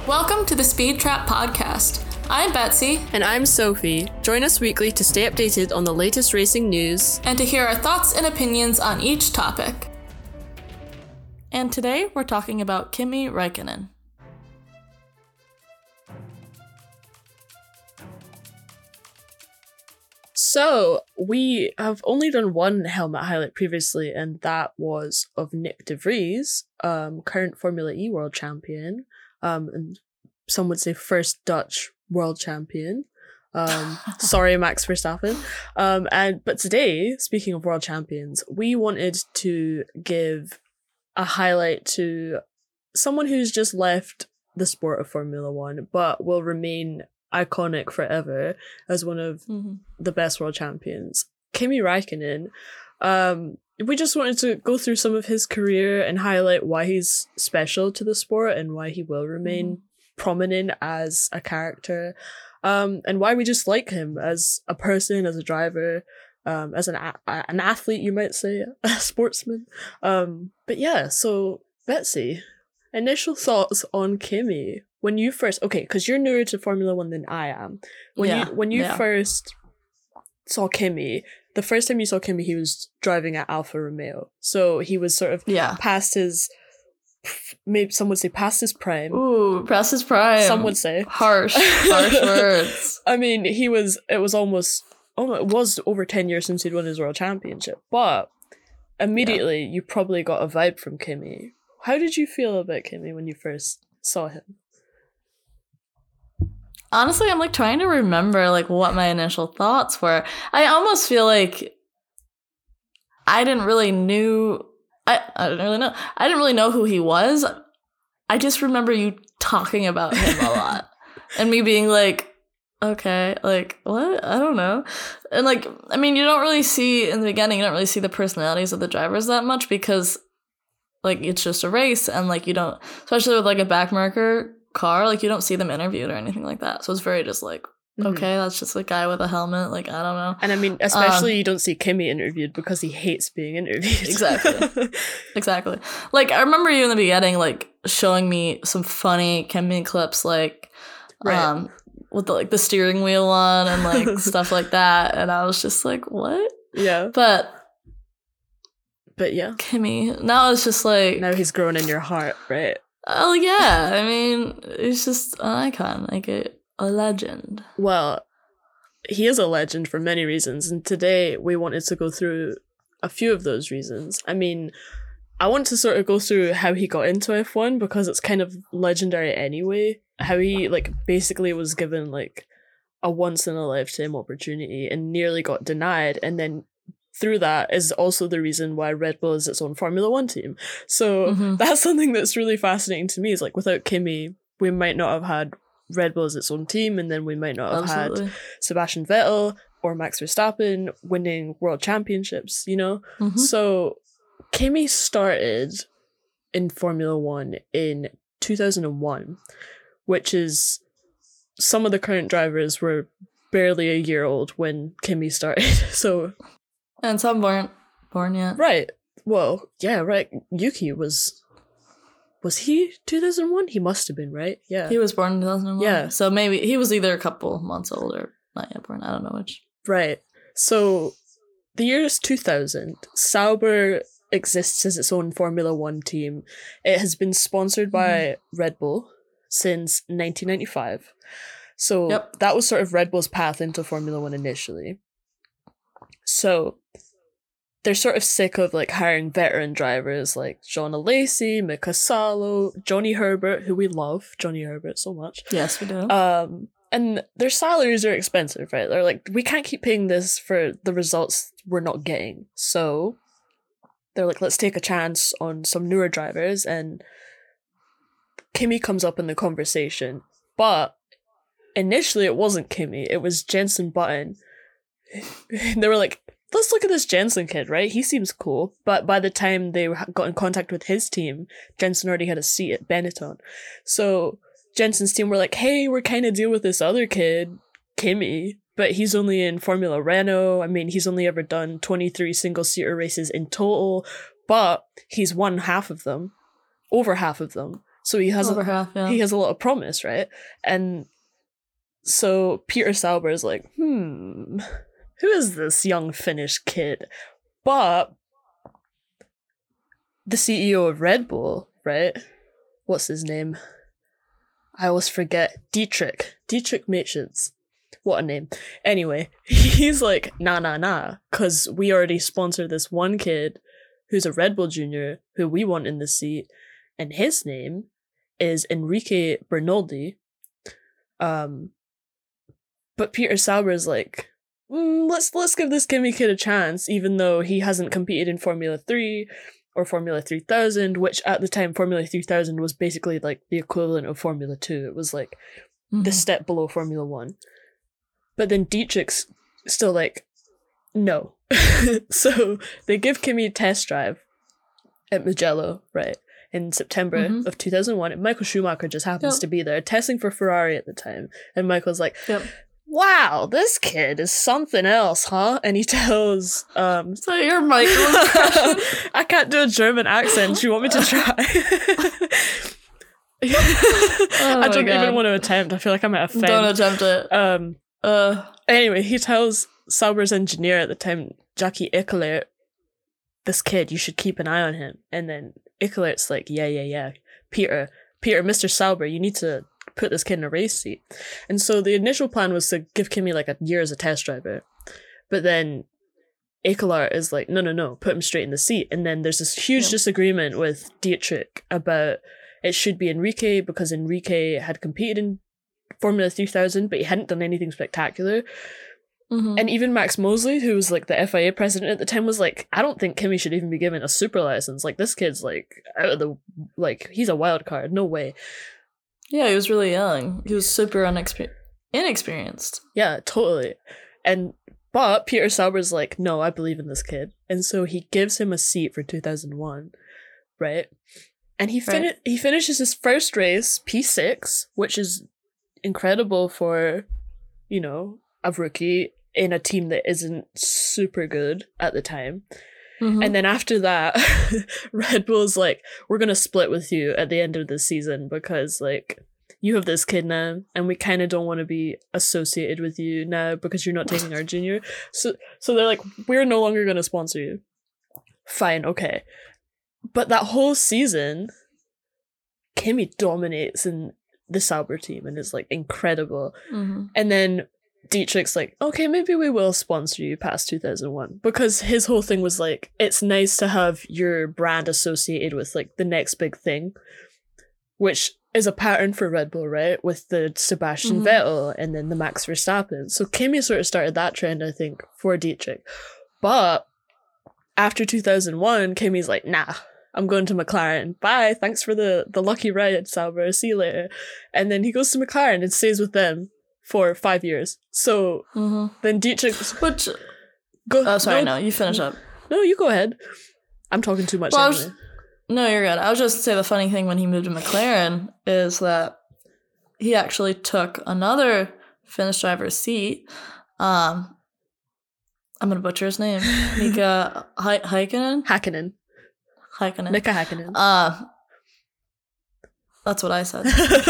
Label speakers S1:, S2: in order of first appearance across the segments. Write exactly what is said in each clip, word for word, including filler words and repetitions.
S1: Welcome to the Speed Trap Podcast. I'm Betsy.
S2: And I'm Sophie. Join us weekly to stay updated on the latest racing news
S1: and to hear our thoughts and opinions on each topic. And today we're talking about Kimi Räikkönen.
S2: So, we have only done one helmet highlight previously, and that was of Nyck de Vries, um, current Formula E world champion, um, and some would say first Dutch world champion. Um, sorry, Max Verstappen. Um, and but today, speaking of world champions, we wanted to give a highlight to someone who's just left the sport of Formula One, but will remain iconic forever as one of mm-hmm. the best world champions, Kimi Räikkönen. Um, we just wanted to go through some of his career and highlight why he's special to the sport and why he will remain mm-hmm. prominent as a character, um, and why we just like him as a person, as a driver, um, as an a- an athlete, you might say, a sportsman. Um, but yeah, so Betsy, initial thoughts on Kimi. When you first, okay, because you're newer to Formula One than I am. When
S1: yeah,
S2: you when you
S1: yeah.
S2: first saw Kimi, the first time you saw Kimi, he was driving at Alfa Romeo. So he was sort of
S1: yeah.
S2: past his, maybe some would say past his prime.
S1: Ooh, past his prime.
S2: Some would say.
S1: Harsh, harsh words.
S2: I mean, he was, it was almost, oh, it was over ten years since he'd won his world championship. But immediately, yeah. you probably got a vibe from Kimi. How did you feel about Kimi when you first saw him?
S1: Honestly, I'm like trying to remember like what my initial thoughts were. I almost feel like I didn't really knew I, I didn't really know. I didn't really know who he was. I just remember you talking about him a lot. And me being like, okay, like what? I don't know. And like, I mean, you don't really see in the beginning, you don't really see the personalities of the drivers that much because like it's just a race and like you don't, especially with like a backmarker car, like you don't see them interviewed or anything like that, so it's very just like mm-hmm. okay, that's just a guy with a helmet, like I don't know.
S2: And I mean, especially um, you don't see Kimi interviewed because he hates being interviewed.
S1: Exactly. Exactly. Like I remember you in the beginning like showing me some funny Kimi clips, like right. um with the, like the steering wheel on and like stuff like that, and I was just like, what?
S2: Yeah.
S1: But
S2: but yeah,
S1: Kimi, now it's just like,
S2: now he's grown in your heart, right?
S1: Oh, yeah. I mean, he's just an icon, like a, a legend.
S2: Well, he is a legend for many reasons, and today we wanted to go through a few of those reasons. I mean, I want to sort of go through how he got into F one because it's kind of legendary anyway. How he, like, basically was given, like, a once-in-a-lifetime opportunity and nearly got denied, and then through that is also the reason why Red Bull is its own Formula One team. So mm-hmm. that's something that's really fascinating to me, is like without Kimi, we might not have had Red Bull as its own team, and then we might not have Absolutely. had Sebastian Vettel or Max Verstappen winning world championships, you know? Mm-hmm. So Kimi started in Formula One in two thousand one, which is, some of the current drivers were barely a year old when Kimi started, so...
S1: And some weren't born yet.
S2: Right. Well, yeah, right. Yuki was... Was he two thousand one? He must have been, right? Yeah.
S1: He was born in two thousand one.
S2: Yeah.
S1: So maybe he was either a couple months old or not yet born. I don't know which.
S2: Right. So the year is two thousand. Sauber exists as its own Formula One team. It has been sponsored by mm-hmm. Red Bull since nineteen ninety-five. So yep. that was sort of Red Bull's path into Formula One initially. So they're sort of sick of like hiring veteran drivers like John Alesi, Mika Salo, Johnny Herbert, who we love, Johnny Herbert so much.
S1: Yes, we do.
S2: Um, and their salaries are expensive, right? They're like, we can't keep paying this for the results we're not getting. So they're like, let's take a chance on some newer drivers. And Kimi comes up in the conversation. But initially it wasn't Kimi, it was Jenson Button. They were like, let's look at this Jenson kid, right? He seems cool. But by the time they got in contact with his team, Jenson already had a seat at Benetton. So Jenson's team were like, hey, we're kind of deal with this other kid, Kimi, but he's only in Formula Renault. I mean, he's only ever done twenty-three single-seater races in total, but he's won half of them, over half of them. So he has
S1: Over
S2: a,
S1: half, yeah.
S2: he has a lot of promise, right? And so Peter Sauber is like, hmm, who is this young Finnish kid? But the C E O of Red Bull, right? What's his name? I always forget. Dietrich. Dietrich Mateschitz. What a name. Anyway, he's like, nah, nah, nah, because we already sponsor this one kid who's a Red Bull junior who we want in the seat, and his name is Enrique Bernoldi. Um, but Peter Sauber is like, mm, let's let's give this Kimi kid a chance, even though he hasn't competed in Formula three or Formula three thousand, which at the time Formula three thousand was basically like the equivalent of Formula two. It was like mm-hmm. the step below Formula one. But then Dietrich's still like, no. So they give Kimi a test drive at Mugello, right, in September mm-hmm. of two thousand one. And Michael Schumacher just happens yep. to be there, testing for Ferrari at the time. And Michael's like, yep. wow, this kid is something else, huh? And he tells... Um,
S1: so you're Michael.
S2: I can't do a German accent. Do you want me to try? oh I don't God. even want to attempt. I feel like I might offend.
S1: Don't attempt it.
S2: Um...
S1: Uh,
S2: anyway, he tells Sauber's engineer at the time, Jackie Ickelaert, this kid, you should keep an eye on him. And then Ickelaert's like, yeah, yeah, yeah. Peter, Peter, Mister Sauber, you need to put this kid in a race seat. And so the initial plan was to give Kimi like a year as a test driver. But then Ickelaert is like, no, no, no, put him straight in the seat. And then there's this huge yeah. disagreement with Dietrich about it should be Enrique because Enrique had competed in Formula three thousand, but he hadn't done anything spectacular. Mm-hmm. And even Max Mosley, who was like the F I A president at the time, was like, I don't think Kimi should even be given a super license. Like, this kid's like out of the, like, he's a wild card. No way.
S1: Yeah, he was really young. He was super unexper- inexperienced.
S2: Yeah, totally. And, but Peter Sauber's like, no, I believe in this kid. And so he gives him a seat for two thousand one, right? And he, fin- right. he finishes his first race, P six, which is incredible for, you know, a rookie in a team that isn't super good at the time. Mm-hmm. And then after that, Red Bull's like, we're going to split with you at the end of the season because, like, you have this kid now and we kind of don't want to be associated with you now because you're not taking our junior. So, so they're like, we're no longer going to sponsor you. Fine, okay. But that whole season, Kimi dominates in the Sauber team and is like incredible. Mm-hmm. And then Dietrich's like, okay, maybe we will sponsor you past two thousand one, because his whole thing was like, it's nice to have your brand associated with like the next big thing, which is a pattern for Red Bull, right? With the Sebastian mm-hmm. Vettel and then the Max Verstappen. So Kimi sort of started that trend, I think, for Dietrich. But after two thousand one, Kimi's like, nah, I'm going to McLaren. Bye. Thanks for the, the lucky ride, Sauber. See you later. And then he goes to McLaren and stays with them for five years. So mm-hmm. then Dietrich...
S1: Which...
S2: Go,
S1: oh, sorry,
S2: no,
S1: no, you finish up.
S2: No, you go ahead. I'm talking too much
S1: well,
S2: anyway.
S1: Was, no, you're good. I was just say the funny thing when he moved to McLaren is that he actually took another Finnish driver's seat. Um, I'm going to butcher his name. Mika H- Häkkinen?
S2: Häkkinen.
S1: Häkkinen.
S2: Mika Häkkinen.
S1: Uh, that's what I said.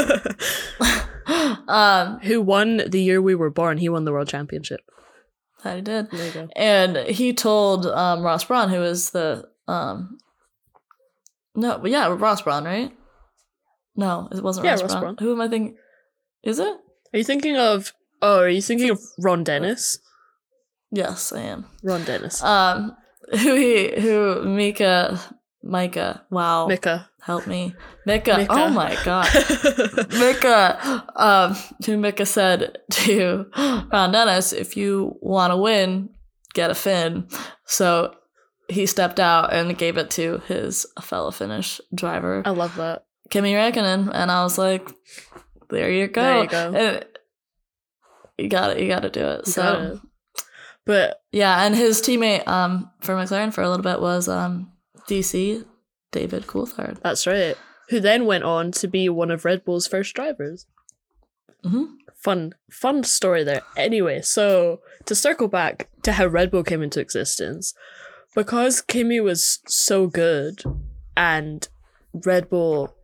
S1: um,
S2: Who won the year we were born. He won the world championship.
S1: That he did.
S2: There you go.
S1: And he told um, Ross Brawn, who is the... Um, no, yeah, Ross Brawn, right? No, it wasn't
S2: yeah,
S1: Ross,
S2: Ross
S1: Brawn.
S2: Brawn.
S1: Who am I thinking? Is it?
S2: Are you thinking of... Oh, are you thinking of Ron Dennis?
S1: Yes, I am.
S2: Ron Dennis.
S1: Um, who he... Who Mika... Micah. Wow.
S2: Mika.
S1: Help me. Mika. Mika. Oh my god. Mika. Um, who Mika said to Ron Dennis, if you want to win, get a Finn. So he stepped out and gave it to his fellow Finnish driver.
S2: I love that.
S1: Kimi Räikkönen. And I was like, there you go.
S2: There you go.
S1: And you got it. You got to do it.
S2: You
S1: so,
S2: it. But
S1: yeah, and his teammate um for McLaren for a little bit was um. D C, David Coulthard.
S2: That's right. Who then went on to be one of Red Bull's first drivers.
S1: Mm-hmm.
S2: Fun, fun story there. Anyway, so to circle back to how Red Bull came into existence, because Kimi was so good and Red Bull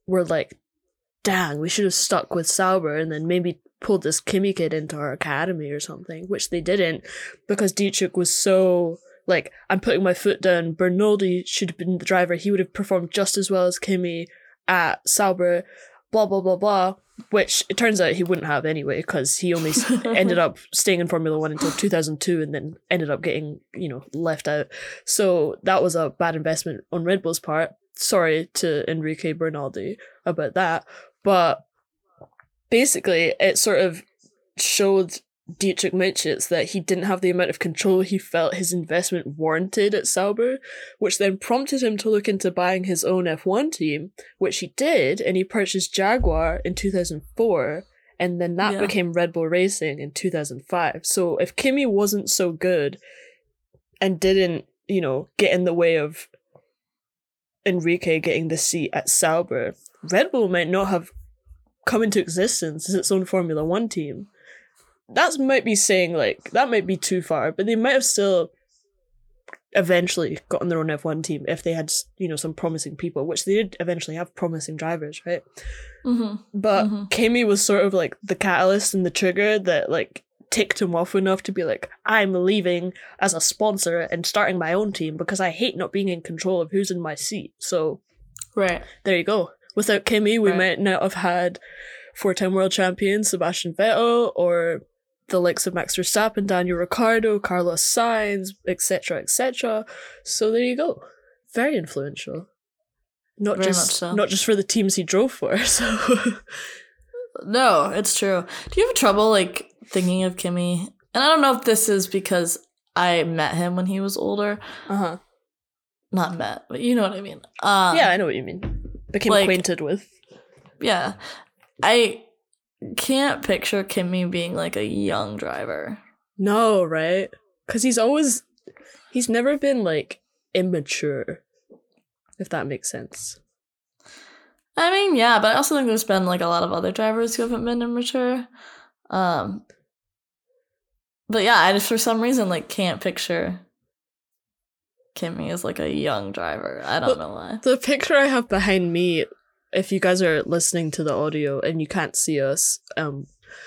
S2: were like, dang, we should have stuck with Sauber and then maybe pulled this Kimi kid into our academy or something, which they didn't, because Dietrich was so like, I'm putting my foot down, Bernoldi should have been the driver, he would have performed just as well as Kimi at Sauber, blah blah blah blah, which it turns out he wouldn't have anyway, because he only ended up staying in Formula One until two thousand two and then ended up getting, you know, left out. So that was a bad investment on Red Bull's part. Sorry to Enrique Bernaldi about that, but basically it sort of showed Dietrich Mateschitz that he didn't have the amount of control he felt his investment warranted at Sauber, which then prompted him to look into buying his own F one team, which he did, and he purchased Jaguar in two thousand four, and then that
S1: Yeah.
S2: became Red Bull Racing in two thousand five. So if Kimi wasn't so good and didn't, you know, get in the way of Enrique getting the seat at Sauber, Red Bull might not have come into existence as its own Formula One team. That might be saying, like, that might be too far, but they might have still eventually gotten their own F one team if they had, you know, some promising people, which they did eventually have promising drivers, right?
S1: Mm-hmm.
S2: But
S1: Mm-hmm.
S2: Kimi was sort of like the catalyst and the trigger that, like, ticked him off enough to be like, I'm leaving as a sponsor and starting my own team because I hate not being in control of who's in my seat. So
S1: Right.
S2: there you go. Without Kimi, we
S1: Right.
S2: might not have had four-time world champion Sebastian Vettel, or the likes of Max Verstappen, Daniel Ricciardo, Carlos Sainz, et cetera, et cetera. So there you go. Very influential. Not
S1: Very
S2: just
S1: much so.
S2: not just for the teams he drove for. So
S1: No, it's true. Do you have trouble like thinking of Kimi? And I don't know if this is because I met him when he was older.
S2: uh-huh.
S1: Not met, but you know what I mean. Um,
S2: Yeah, I know what you mean. Became
S1: like-
S2: acquainted with.
S1: Yeah. I can't picture Kimi being like a young driver.
S2: No, right? Because he's always he's never been like immature, if that makes sense.
S1: I mean, yeah, but I also think there's been like a lot of other drivers who haven't been immature. Um, but yeah, I just for some reason like can't picture Kimi as like a young driver. I don't
S2: Well,
S1: know why.
S2: The picture I have behind me, if you guys are listening to the audio and you can't see us, um,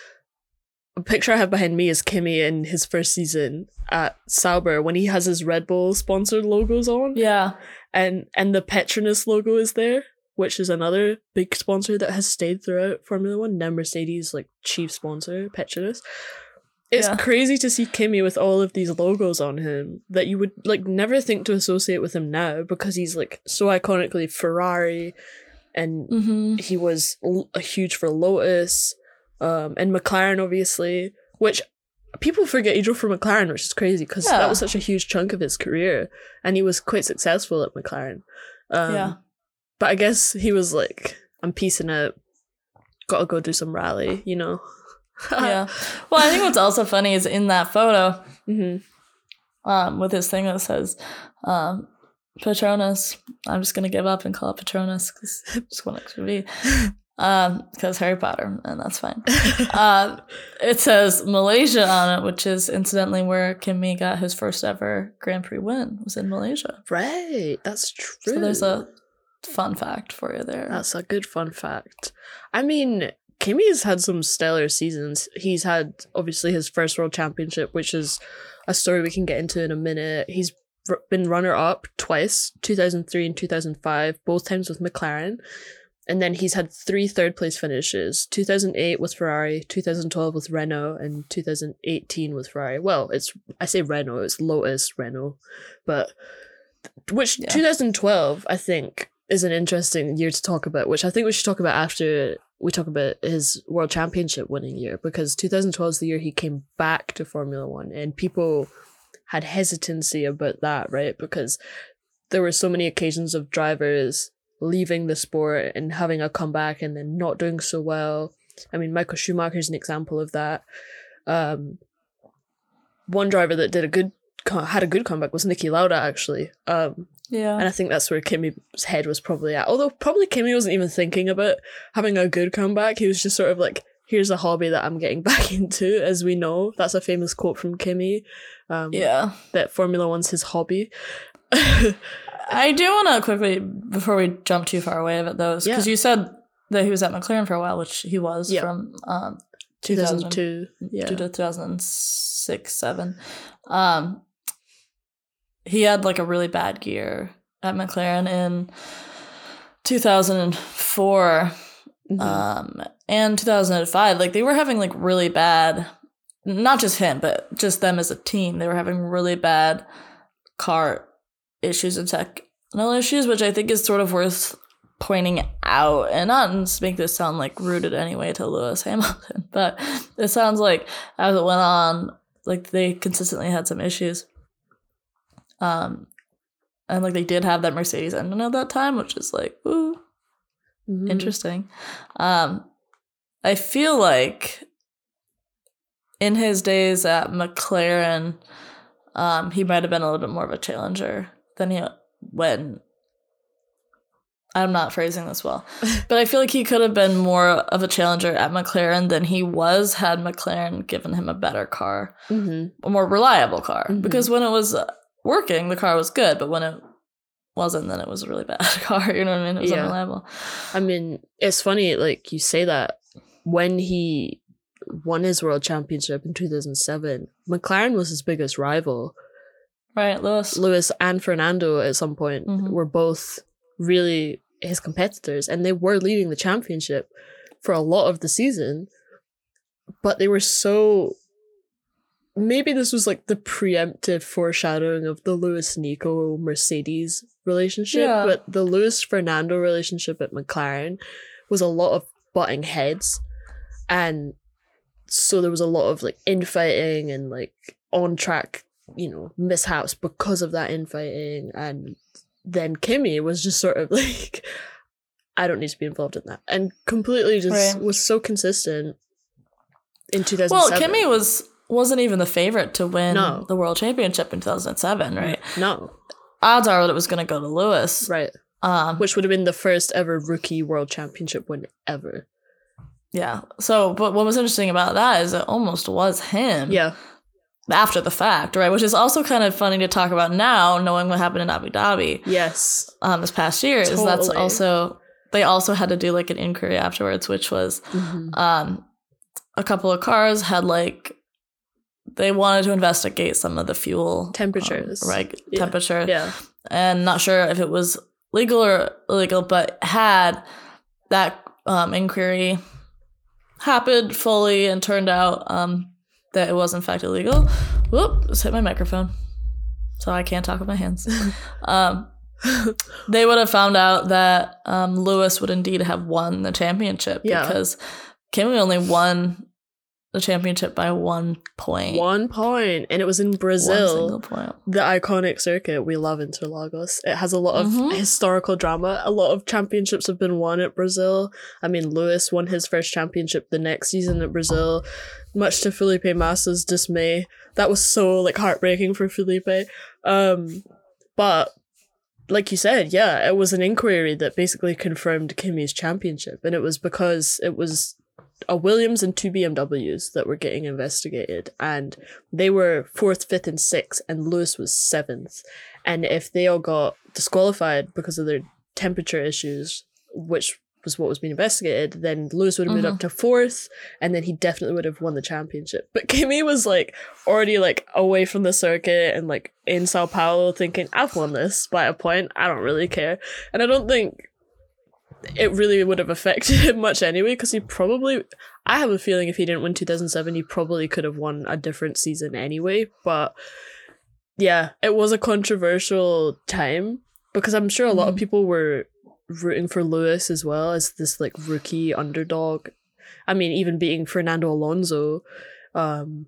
S2: the picture I have behind me is Kimi in his first season at Sauber when he has his Red Bull sponsored logos on,
S1: Yeah.
S2: and and the Petronas logo is there, which is another big sponsor that has stayed throughout Formula One. Now Mercedes like chief sponsor, Petronas. It's
S1: Yeah.
S2: crazy to see Kimi with all of these logos on him that you would like never think to associate with him now, because he's like so iconically Ferrari, and
S1: Mm-hmm.
S2: he was l- a huge for Lotus, um, and McLaren obviously, which people forget he drove for McLaren, which is crazy because
S1: Yeah.
S2: that was such a huge chunk of his career, and he was quite successful at McLaren. Um,
S1: Yeah.
S2: but I guess he was like, I'm peacing out, gotta go do some rally, you know.
S1: Yeah. Well, I think what's also funny is in that photo,
S2: hmm
S1: um, with his thing that says, um, Petronas. I'm just gonna give up and call it Petronas because it's what it should be. Um, because Harry Potter, and that's fine. Um, it says Malaysia on it, which is incidentally where Kimi got his first ever Grand Prix win. Was in Malaysia.
S2: Right, that's true.
S1: So there's a fun fact for you there.
S2: That's a good fun fact. I mean, Kimi's had some stellar seasons. He's had, obviously, his first world championship, which is a story we can get into in a minute. He's r- been runner-up twice, two thousand three and two thousand five, both times with McLaren. And then he's had three third-place finishes, two thousand eight with Ferrari, two thousand twelve with Renault, and two thousand eighteen with Ferrari. Well, it's I say Renault, it's Lotus Renault. But, which
S1: Yeah.
S2: two thousand twelve, I think, is an interesting year to talk about, which I think we should talk about after we talk about his world championship winning year, because two thousand twelve is the year he came back to Formula One, and people had hesitancy about that, right? Because there were so many occasions of drivers leaving the sport and having a comeback and then not doing so well. I mean, Michael Schumacher is an example of that. Um, one driver that did a good had a good comeback was Niki Lauda, actually. Um,
S1: yeah.
S2: and I think that's where Kimi's head was probably at. Although probably Kimi wasn't even thinking about having a good comeback. He was just sort of like, here's a hobby that I'm getting back into, as we know. That's a famous quote from Kimi. Um,
S1: Yeah.
S2: That Formula One's his hobby.
S1: I do want to quickly, before we jump too far away of those, because
S2: Yeah.
S1: you said that he was at McLaren for a while, which he was
S2: Yeah.
S1: from um,
S2: two
S1: two thousand
S2: thousand two. Yeah.
S1: to two thousand six, seven. Um, he had like a really bad year at McLaren in two thousand four
S2: Mhm.
S1: um, and two thousand five. Like they were having like really bad, not just him, but just them as a team. They were having really bad car issues and technical issues, which I think is sort of worth pointing out, and not to make this sound like rooted anyway to Lewis Hamilton, but it sounds like as it went on, like they consistently had some issues. Um, and like they did have that Mercedes engine at that time, which is like, ooh,
S2: Mhm.
S1: interesting. Um, I feel like in his days at McLaren, um, he might have been a little bit more of a challenger than he when. I'm not phrasing this well, but I feel like he could have been more of a challenger at McLaren than he was had McLaren given him a better car,
S2: Mhm.
S1: a more reliable car.
S2: Mhm.
S1: Because when it was working, the car was good, but when it wasn't, then it was a really bad car. You know what I mean? It was
S2: Yeah.
S1: unreliable.
S2: I mean, it's funny, like you say that when he won his world championship in two thousand seven, McLaren was his biggest rival.
S1: Right, Lewis?
S2: Lewis and Fernando at some point
S1: Mhm.
S2: were both really his competitors, and they were leading the championship for a lot of the season, but they were so, maybe this was like the preemptive foreshadowing of the Lewis Nico Mercedes relationship,
S1: Yeah.
S2: but the Lewis Fernando relationship at McLaren was a lot of butting heads, and so there was a lot of like infighting and like on track, you know, mishaps because of that infighting. And then Kimi was just sort of like, I don't need to be involved in that, and completely just
S1: Right.
S2: was so consistent in two thousand
S1: Well,
S2: seven.
S1: Kimi was, wasn't even the favorite to win
S2: No.
S1: the world championship in two thousand seven, right?
S2: No,
S1: Odds are that it was going to go to Lewis.
S2: right.
S1: Um,
S2: Which would have been the first ever rookie world championship win ever.
S1: yeah. So, but what was interesting about that is it almost was him.
S2: Yeah.
S1: After the fact, right? Which is also kind of funny to talk about now, knowing what happened in Abu Dhabi
S2: Yes.
S1: um, this past year. Is that's
S2: Totally.
S1: also, they also had to do like an inquiry afterwards, which was
S2: Mhm.
S1: um, a couple of cars had like, they wanted to investigate some of the fuel
S2: Temperatures.
S1: um, right?
S2: Yeah.
S1: Temperature.
S2: Yeah.
S1: And not sure if it was legal or illegal, but had that um, inquiry happened fully and turned out um, that it was in fact illegal. Whoop, just hit my microphone. So I can't talk with my hands. um, they would have found out that um, Lewis would indeed have won the championship
S2: Yeah.
S1: because Kimi only won the championship by one point.
S2: One point, and it was in
S1: One
S2: Brazil,
S1: single point.
S2: the iconic circuit. We love Interlagos. It has a lot of
S1: Mhm.
S2: historical drama. A lot of championships have been won at Brazil. I mean, Lewis won his first championship the next season at Brazil, much to Felipe Massa's dismay. That was so like heartbreaking for Felipe. Um, but like you said, yeah, it was an inquiry that basically confirmed Kimi's championship, and it was because it was a Williams and two B M Ws that were getting investigated, and they were fourth, fifth, and sixth, and Lewis was seventh. And if they all got disqualified because of their temperature issues, which was what was being investigated, then Lewis would have moved
S1: Mhm.
S2: up to fourth, and then he definitely would have won the championship. But Kimi was like already like away from the circuit and like in Sao Paulo thinking, I've won this by a point, I don't really care. And I don't think it really would have affected him much anyway, because he probably, I have a feeling if he didn't win two thousand seven, he probably could have won a different season anyway. But yeah, it was a controversial time, because I'm sure a lot of
S1: Mhm.
S2: people were rooting for Lewis as well as this like rookie underdog. I mean, even beating Fernando Alonso. Um,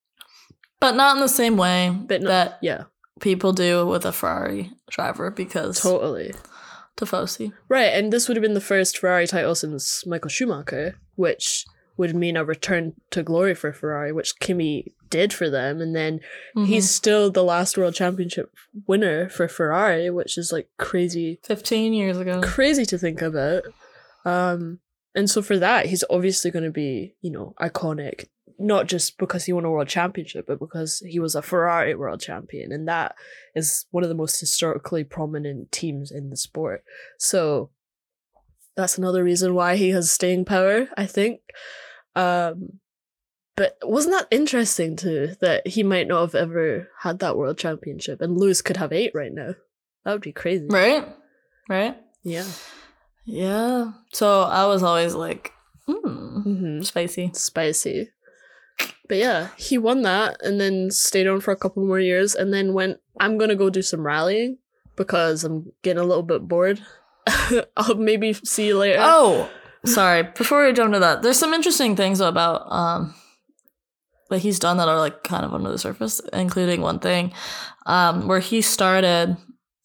S1: But not in the same way
S2: but no,
S1: that
S2: yeah,
S1: people do with a Ferrari driver because
S2: totally.
S1: Tifosi.
S2: Right, and this would have been the first Ferrari title since Michael Schumacher, which would mean a return to glory for Ferrari, which Kimi did for them, and then
S1: Mhm.
S2: he's still the last world championship winner for Ferrari, which is like crazy,
S1: fifteen years ago.
S2: crazy to think about. Um, and so for that, he's obviously going to be, you know, iconic. not just because he won a world championship, but because he was a Ferrari world champion, and that is one of the most historically prominent teams in the sport. So that's another reason why he has staying power, I think. Um, but wasn't that interesting too, that he might not have ever had that world championship, and Lewis could have eight right now? That would be crazy.
S1: Right? Right?
S2: Yeah.
S1: Yeah. So I was always like, mm,
S2: Mm-hmm.
S1: spicy.
S2: Spicy. But yeah, he won that and then stayed on for a couple more years and then went, I'm going to go do some rallying because I'm getting a little bit bored. I'll maybe see you later.
S1: Oh, sorry. Before we jump to that, there's some interesting things about um that he's done that are like kind of under the surface, including one thing um where he started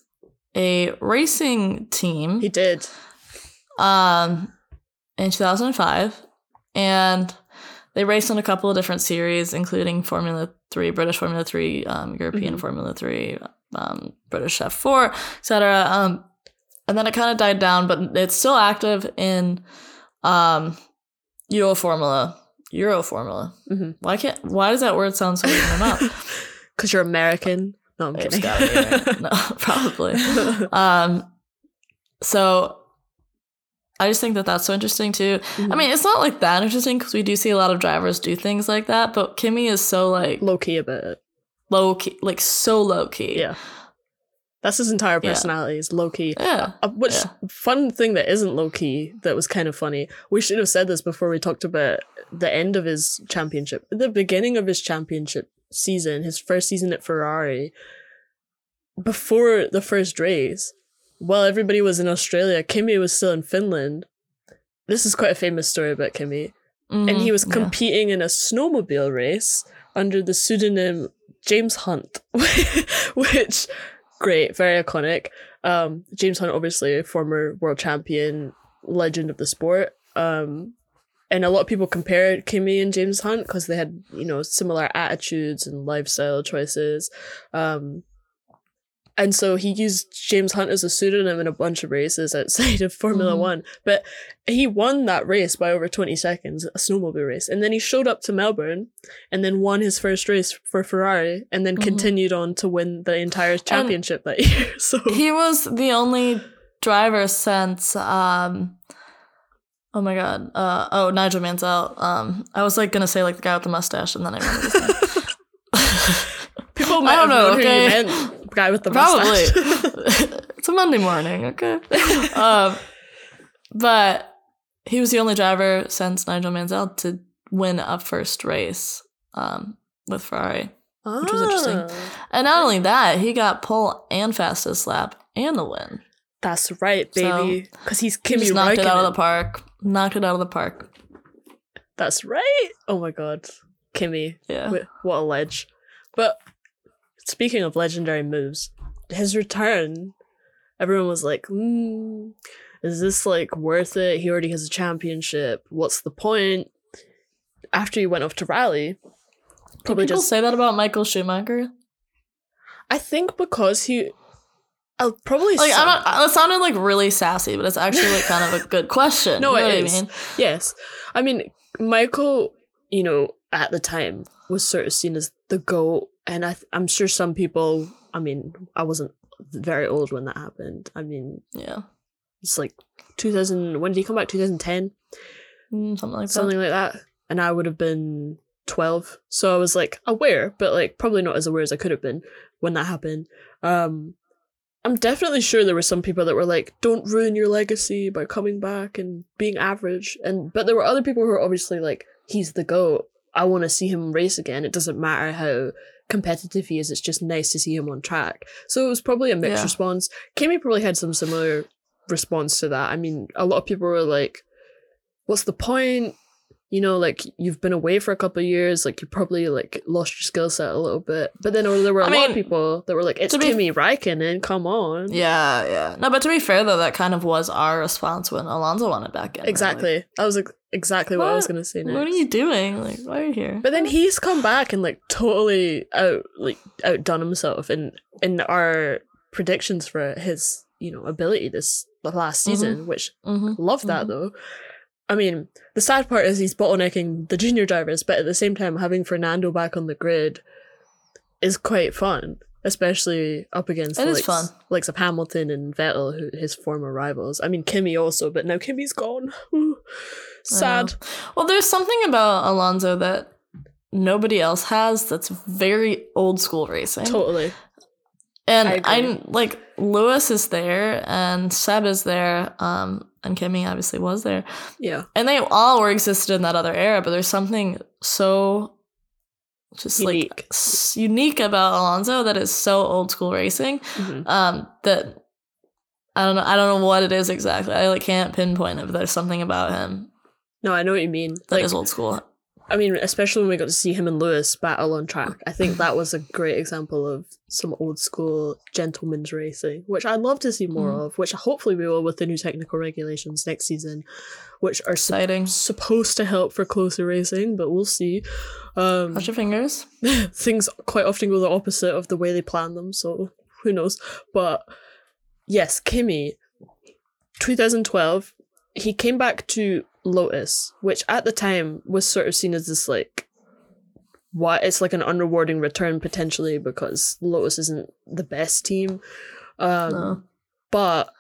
S1: a racing team.
S2: He did.
S1: Um, in two thousand five, and they raced in a couple of different series, including Formula three, British Formula three, um, European
S2: Mhm.
S1: Formula three, um, British F four, et cetera. Um, and then it kind of died down, but it's still active in um, Euro Formula. Euro Formula.
S2: Mhm.
S1: Why can't? Why does that word sound so weird in my mouth?
S2: Because you're American. No, I'm
S1: It's
S2: kidding.
S1: gotta be, right? No, probably. Um, so I just think that that's so interesting too.
S2: Mhm.
S1: I mean, it's not like that interesting because we do see a lot of drivers do things like that, but Kimi is so like
S2: Low key about it.
S1: low key, like so low key.
S2: Yeah. That's his entire
S1: Yeah.
S2: personality, is low key.
S1: Yeah.
S2: Uh, which
S1: Yeah.
S2: fun thing that isn't low key that was kind of funny. We should have said this before we talked about the end of his championship. At the beginning of his championship season, his first season at Ferrari, before the first race, while everybody was in Australia, Kimi was still in Finland. This is quite a famous story about Kimi. And he
S1: Mhm.
S2: was
S1: Yeah.
S2: competing in a snowmobile race under the pseudonym James Hunt, which, great, very iconic. Um, James Hunt, obviously a former world champion, legend of the sport. Um, and a lot of people compare Kimi and James Hunt because they had, you know, similar attitudes and lifestyle choices. Um, and so he used James Hunt as a pseudonym in a bunch of races outside of Formula
S1: Mhm.
S2: One. But he won that race by over twenty seconds, a snowmobile race. And then he showed up to Melbourne and then won his first race for Ferrari and then
S1: Mhm.
S2: continued on to win the entire championship that year. So
S1: He was the only driver since um oh my god uh oh Nigel Mansell. Um, I was like gonna say like the guy with the mustache, and then I remembered his name.
S2: people might
S1: I don't
S2: have
S1: know,
S2: known
S1: okay?
S2: who you meant. Guy with the
S1: Probably.
S2: mustache.
S1: It's a Monday morning, okay? um, but he was the only driver since Nigel Mansell to win a first race um, with Ferrari. Which was interesting.
S2: Ah,
S1: And not only that, he got pole and fastest lap and a win.
S2: That's right, baby. Because he's
S1: He
S2: Kimi
S1: just knocked it out of the
S2: Räikkönen.
S1: park. Knocked it out of the park.
S2: That's right. Oh my god. Kimi.
S1: Yeah.
S2: Wh- What a ledge. But speaking of legendary moves, his return, everyone was like, mm, is this like worth it? He already has a championship. What's the point? After he went off to rally,
S1: Did
S2: probably
S1: people
S2: just
S1: say that about Michael Schumacher?
S2: I think because he I'll probably
S1: Like,
S2: some-
S1: I'm not, it sounded like really sassy, but it's actually like kind of a good question.
S2: No,
S1: you know
S2: it
S1: what
S2: is.
S1: I mean?
S2: Yes. I mean, Michael, you know, at the time was sort of seen as the GOAT. And I th- I'm sure some people, I mean, I wasn't very old when that happened. I mean,
S1: Yeah.
S2: it's like two thousand, when did he come back? twenty ten?
S1: Mm, something like that.
S2: Something like that. And I would have been twelve. So I was like aware, but like probably not as aware as I could have been when that happened. Um, I'm definitely sure there were some people that were like, don't ruin your legacy by coming back and being average. And but there were other people who were obviously like, he's the GOAT. I want to see him race again. It doesn't matter how competitive he is. It's just nice to see him on track. So it was probably a mixed
S1: Yeah.
S2: response. Kimi probably had some similar response to that. I mean, a lot of people were like, what's the point? You know, like, you've been away for a couple of years, like, you probably, like, lost your skill set a little bit. But then there were a
S1: I
S2: lot
S1: mean,
S2: of people that were like, it's
S1: to be-
S2: Kimi Räikkönen, come on.
S1: Yeah, yeah. No, but to be fair, though, that kind of was our response when Alonso wanted back in. We were
S2: Exactly.
S1: like,
S2: that was ex- exactly what, I was
S1: What?
S2: going to say next.
S1: what are you doing? Like, why are you here?
S2: But then he's come back and, like, totally out, like, outdone himself in, in our predictions for his, you know, ability this the last season, which
S1: Mhm.
S2: love that,
S1: Mhm.
S2: though. I mean, the sad part is he's bottlenecking the junior drivers, but at the same time, having Fernando back on the grid is quite fun, especially up against
S1: It
S2: the
S1: is
S2: likes,
S1: fun.
S2: likes of Hamilton and Vettel, who, his former rivals. I mean, Kimi also, but now Kimi's gone. Sad.
S1: Well, there's something about Alonso that nobody else has that's very old school racing.
S2: Totally.
S1: And
S2: I agree.
S1: I'm like, Lewis is there and Seb is there, um, and Kimi obviously was there.
S2: Yeah.
S1: And they all were existed in that other era, but there's something so just
S2: Unique.
S1: like s- unique about Alonso that is so old school racing.
S2: Mhm.
S1: Um, that I don't know. I don't know what it is exactly. I like can't pinpoint it, but there's something about him
S2: No, I know what you mean.
S1: that
S2: Like,
S1: is old school.
S2: I mean, especially when we got to see him and Lewis battle on track. I think that was a great example of some old school gentleman's racing, which I'd love to see more
S1: Mhm.
S2: of, which hopefully we will with the new technical regulations next season, which are sup-
S1: Exciting.
S2: supposed to help for closer racing, but we'll see. Um,
S1: Cross your fingers.
S2: things quite often go the opposite of the way they plan them, so who knows. But yes, Kimi, twenty twelve, he came back to Lotus, which at the time was sort of seen as this like, what, it's like an unrewarding return potentially because Lotus isn't the best team. Um,
S1: No.
S2: But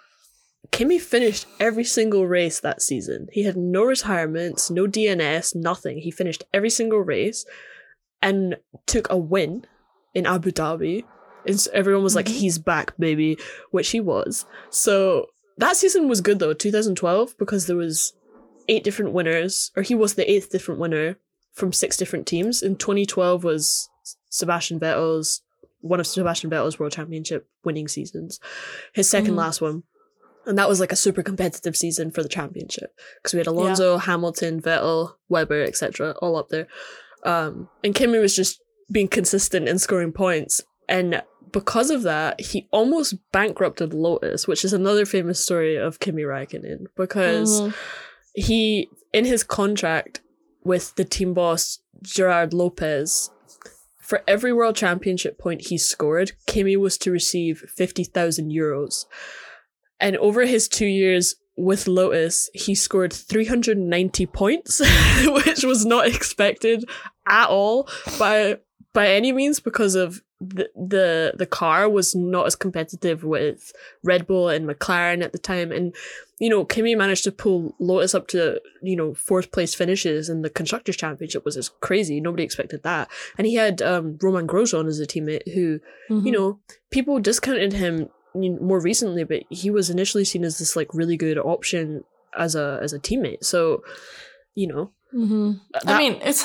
S2: Kimi finished every single race that season. He had no retirements, no D N S, nothing. He finished every single race and took a win in Abu Dhabi. And s- everyone was like,
S1: Mhm.
S2: he's back, baby, which he was. So that season was good though, twenty twelve, because there was eight different winners, or he was the eighth different winner from six different teams. And twenty twelve was Sebastian Vettel's, one of Sebastian Vettel's World Championship winning seasons, his second
S1: Mhm.
S2: last one. And that was like a super competitive season for the championship because we had Alonso, Hamilton, Vettel, Webber, et cetera, all up there. Um, and Kimi was just being consistent and scoring points. And because of that, he almost bankrupted Lotus, which is another famous story of Kimi Räikkönen, because
S1: Mhm.
S2: he, in his contract with the team boss Gerard Lopez, for every world championship point he scored, Kimi was to receive fifty thousand euros. And over his two years with Lotus, he scored three hundred ninety points, which was not expected at all by by any means, because of the, the the car was not as competitive with Red Bull and McLaren at the time. And, you know, Kimi managed to pull Lotus up to, you know, fourth place finishes in the Constructors' Championship, was just crazy. Nobody expected that. And he had um, Roman Grosjean as a teammate who,
S1: Mhm.
S2: you know, people discounted him you know, more recently, but he was initially seen as this like really good option as a as a teammate. So, you know,
S1: Mhm. I
S2: that-
S1: mean, it's.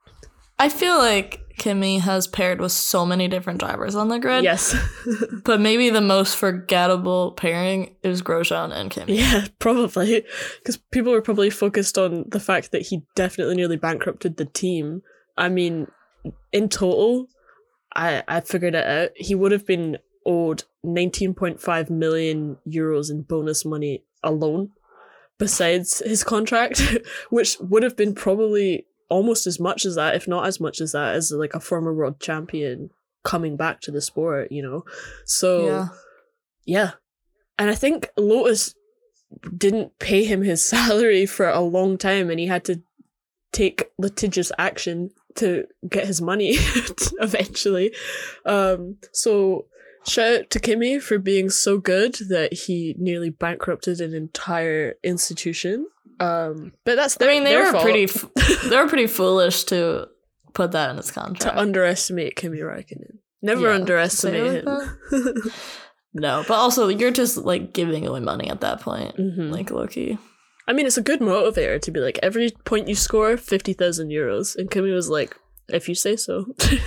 S1: I feel like Kimi has paired with so many different drivers on the grid.
S2: yes,
S1: But maybe the most forgettable pairing is Grosjean and Kimi.
S2: yeah, probably because people were probably focused on the fact that he definitely nearly bankrupted the team. I mean, in total, I I figured it out. He would have been owed nineteen point five million euros in bonus money alone, besides his contract, which would have been probably almost as much as that, if not as much as that, as like a former world champion coming back to the sport, you know? So,
S1: Yeah.
S2: yeah. And I think Lotus didn't pay him his salary for a long time, and he had to take litigious action to get his money eventually. Um, so shout out to Kimi for being so good that he nearly bankrupted an entire institution. Um, but that's
S1: I
S2: their,
S1: mean, they
S2: their
S1: were
S2: fault
S1: pretty. F- they were pretty foolish to put that in his
S2: to
S1: contract.
S2: underestimate Kimi Räikkönen. Never
S1: Yeah,
S2: underestimate
S1: say it like
S2: him.
S1: No, but also you're just like giving away money at that point,
S2: Mhm.
S1: like Loki.
S2: I mean, it's a good motivator to be like, every point you score, fifty thousand euros. And Kimi was like, if you say so.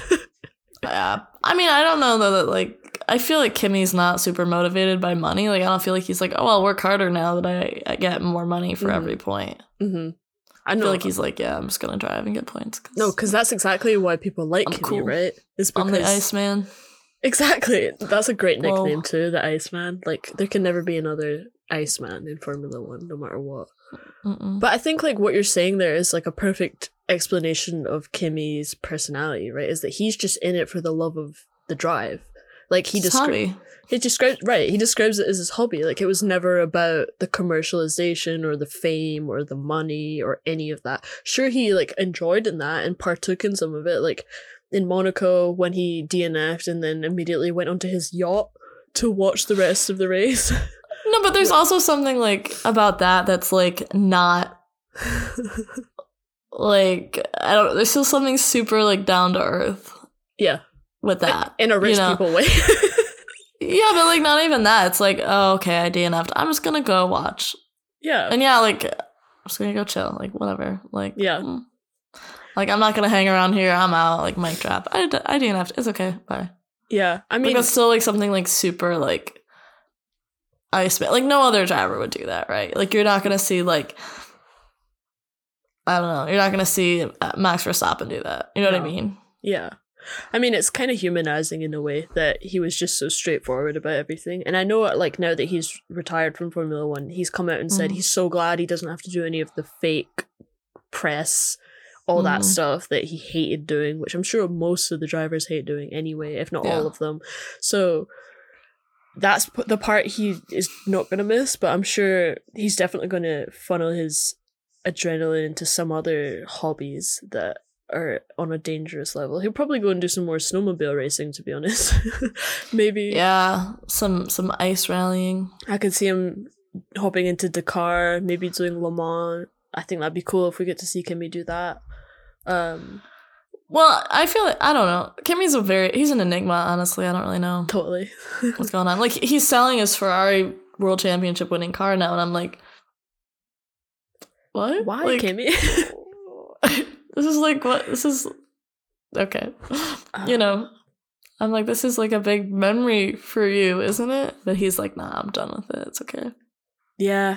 S1: Yeah, I mean, I don't know though that like I feel like Kimi's not super motivated by money. Like I don't feel like he's like, oh, I'll work harder now that I, I get more money for
S2: Mhm.
S1: every point.
S2: hmm I
S1: I
S2: know.
S1: feel like he's like, yeah, I'm just gonna drive and get points. Cause
S2: No, because that's exactly why people like
S1: I'm
S2: Kimi,
S1: cool.
S2: right? It's because
S1: I'm the Iceman.
S2: exactly. That's a great
S1: Whoa.
S2: nickname too, the Iceman. Like there can never be another Iceman in Formula One, no matter what.
S1: Mm-mm.
S2: But I think like what you're saying there is like a perfect explanation of Kimi's personality, right? Is that he's just in it for the love of the drive. Like he
S1: It's his
S2: descri-
S1: hobby.
S2: he describes right. He describes it as his hobby. Like it was never about the commercialization or the fame or the money or any of that. Sure, he like enjoyed in that and partook in some of it. Like in Monaco when he D N F'd and then immediately went onto his yacht to watch the rest of the race.
S1: No, but there's also something like about that that's like not like I don't. There's still something super like down to earth
S2: Yeah,
S1: with that
S2: in a rich
S1: you know?
S2: people way.
S1: Yeah, but like not even that. It's like, oh, okay, I D N F'd. I'm just gonna go watch.
S2: Yeah,
S1: And yeah, like I'm just gonna go chill. Like whatever. Like
S2: Yeah.
S1: mm. Like I'm not gonna hang around here. I'm out. Like mic drop. I d- I D N F'd. It's okay. Bye.
S2: yeah. I
S1: I mean,
S2: mean,
S1: that's still like something like super like ice. Like no other driver would do that, right? Like you're not gonna see like I don't know. You're not gonna see Max Verstappen do that. You know
S2: No.
S1: what I mean?
S2: yeah. I mean, it's kind of humanizing in a way that he was just so straightforward about everything. And I know, like, now that he's retired from Formula One, he's come out and said
S1: Mhm.
S2: he's so glad he doesn't have to do any of the fake press, all that
S1: Mhm.
S2: stuff that he hated doing, which I'm sure most of the drivers hate doing anyway, if not all
S1: Yeah.
S2: of them. So that's p- the part he is not going to miss, but I'm sure he's definitely going to funnel his adrenaline into some other hobbies that are on a dangerous level. He'll probably go and do some more snowmobile racing, to be honest. Maybe.
S1: Yeah. Some some ice rallying.
S2: I could see him hopping into Dakar, maybe doing Le Mans. I think that'd be cool if we get to see Kimi do that. Um,
S1: Well, I feel like I don't know. Kimi's a very he's an enigma. Honestly, I don't really know
S2: totally.
S1: what's going on. Like he's selling his Ferrari World Championship winning car now, and I'm like, what?
S2: Why,
S1: like,
S2: Kimi?
S1: This is like what? This is okay. You know, I'm like, this is like a big memory for you, isn't it? But he's like, nah, I'm done with it. It's okay.
S2: Yeah,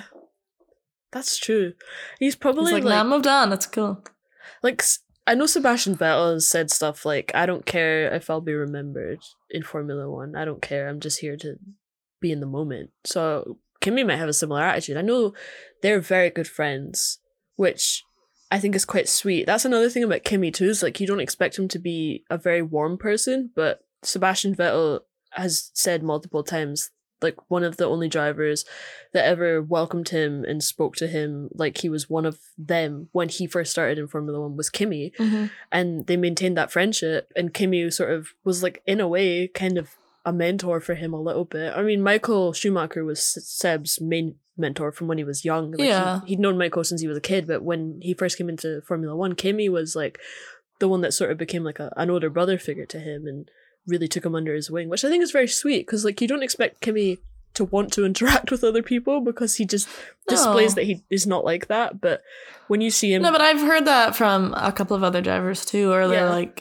S2: that's true. He's
S1: He's
S2: probably
S1: like,
S2: like,
S1: nah, I moved on. It's cool.
S2: like s- I know Sebastian Vettel has said stuff like, "I don't care if I'll be remembered in Formula One. I don't care. I'm just here to be in the moment." So Kimi might have a similar attitude. I know they're very good friends, which I think is quite sweet. That's another thing about Kimi too, is like you don't expect him to be a very warm person, but Sebastian Vettel has said multiple times, like one of the only drivers that ever welcomed him and spoke to him like he was one of them when he first started in Formula One was Kimi.
S1: Mm-hmm.
S2: And they maintained that friendship, and Kimi sort of was like in a way kind of a mentor for him a little bit. I mean, Michael Schumacher was Seb's main mentor from when he was young. Like,
S1: Yeah.
S2: he, he'd known Michael since he was a kid, but when he first came into Formula One, Kimi was like the one that sort of became like a, an older brother figure to him and really took him under his wing, which I think is very sweet, because like you don't expect Kimi to want to interact with other people because he just displays
S1: No.
S2: that he is not like that. But when you see him,
S1: No, but I've heard that from a couple of other drivers too, where they're
S2: Yeah.
S1: like,